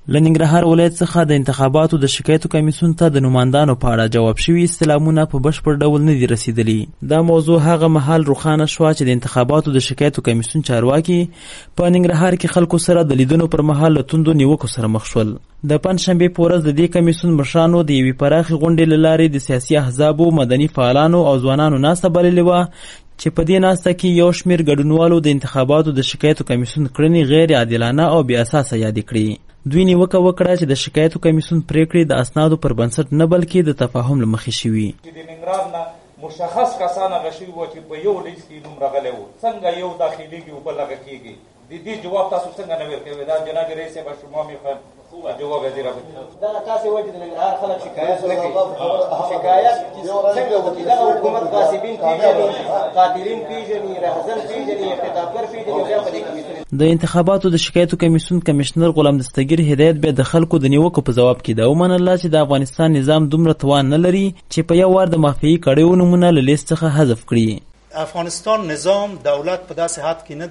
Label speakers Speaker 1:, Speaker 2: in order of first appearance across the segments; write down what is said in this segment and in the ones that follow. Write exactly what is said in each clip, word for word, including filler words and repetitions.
Speaker 1: له ننګرهار ولایت څخه د انتخاباتو د شکایتو کمیسیون ته د نوماندانو په اړه جواب شوي استلامونه په بشپړ ډول نه دي رسیدلي. دا موضوع هغه مهال روښانه شوه چې د انتخاباتو د شکایتو کمیسیون چارواکي په ننګرهار کې خلکو سره د لیدنو پر مهال له توندو نیوکو سره مخ شول. د پنجشنبې په ورځ د دې کمیسیون مشرانو د یوې پراخې غونډې له لارې د سیاسي احزابو، مدني فعالانو او ځوانانو ناسته بللې وه چې په دې ناسته کې یو شمېر ګډونوالو د انتخاباتو د شکایتو کمیسیون کړنې غیر عادلانه او بې اساسه یادې کړې. دوی نیوکه وکړه چې د شکایتو کمیسیون پریکړې د اسنادو پر بنسټ نه بلکې د تفاهم له مخې شوي.
Speaker 2: د ننګرهار نه مشخص کسان هغه شوي وو چې په یو لیست کې نوم راغلی و، څنګه یو داخلېږي او بل هغه کېږي. د دې جواب تاسو څنګه نه ورکوئ؟ دا جناب رئیس صاحب شما میخوایم جواب وزیر
Speaker 3: دا تاسو وایي چې د ننګرهار خلک شکایت نه کوي. شکایت څنګه وکړي؟ دغه حکومت غاصبین پیژني، قاتلین پیژني، رهزن پیژني، اختطافګر پیژني، بیا په دې کمیسیون
Speaker 1: د انتخاباتو د شکایتو کمیسیون کمشنر غلام دستګیر هدایت بیا د خلکو د نیوکو په جواب کې دا ومنله چې د افغانستان نظام دومره توان نه لري چې په یو وار د مافیایي کړیو نومونه له لیست څخه حذف کړي.
Speaker 4: افغانستان نظام دولت په داسې حد کې نه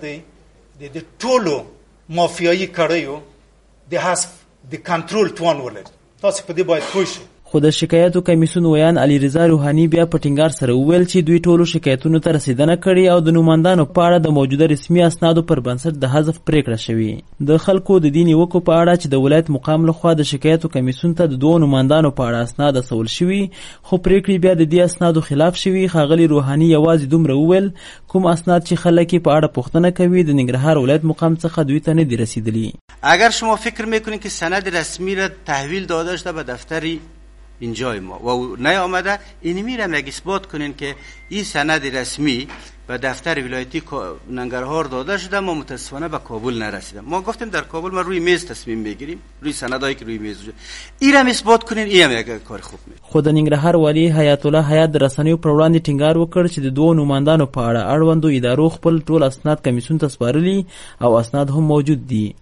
Speaker 4: دی د ټولو مافیایي کړیو د حذف د کنټرول توان ولري. تاسو په دې باید پوه شئ.
Speaker 1: خو د شکایتو کمیسیون ویان علي رضا روحاني بیا په ټینګار سره وویل چې دوی ټولو شکایتونو ته رسیدنه کړې او د نوماندانو په اړه د موجوده رسمي اسنادو پر بنسټ د حذف پریکړه شوې. د خلکو د دې نیوکو په اړه چې د ولایت مقام لخوا د شکایتو کمیسیون ته د دوو نوماندانو په اړه اسناد استول شوي خو پریکړې بیا د دې اسنادو خلاف شوي، ښاغلي روحاني یوازې دومره وویل کوم اسناد چې خلک په اړه پوښتنه کوي د ننګرهار ولایت مقام څخه دوی ته نه دي رسیدلي.
Speaker 5: اگر شما فکر میکنید که سند رسمی را تحویل داده شده به دفتری اینجای ما و نیامده، این میرم یک اثبات کنین که این سند رسمی به دفتر ولایتی ننگرهار داده شده. ما متاسفانه به کابل نرسیدم. ما گفتیم در کابل ما روی میز تصمیم بگیریم، روی سندایی که روی میز وجود اینم اثبات کنین. اینم یک کار خوب می.
Speaker 1: خود ننګرهار والی حیات الله حیات د رسنیو پر وړاندې ټینګار وکړ چې د دوه نوماندانو په اړه اړوندو ادارو خپل ټول اسناد کمیسیون ته سپارلي او اسناد هم موجود دي.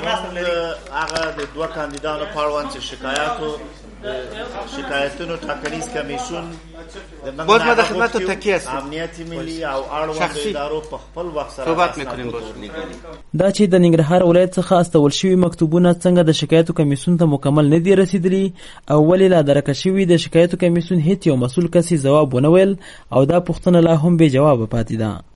Speaker 6: هغه د دوه کاندیدانو په اړوند چې شکایاتو شکایتونو ټاکنیز کمیسیون
Speaker 5: باز ما در خدمت تکیه هستیم.
Speaker 6: امنیت ملی او اړوند ادارو په خپل وخت سره
Speaker 5: صحبت میکنیم. باز
Speaker 1: دا چې د ننګرهار ولایت څخه استول شوي مکتوبونه څنګه د شکایتو کمیسیون ته مکمل نه دي رسیدلي او ولې لا درکه شوي د شکایتو کمیسیون هیڅ یو مسؤل کس ځواب ونه ویل او دا پوښتنه لا هم بې جوابه پاتې ده.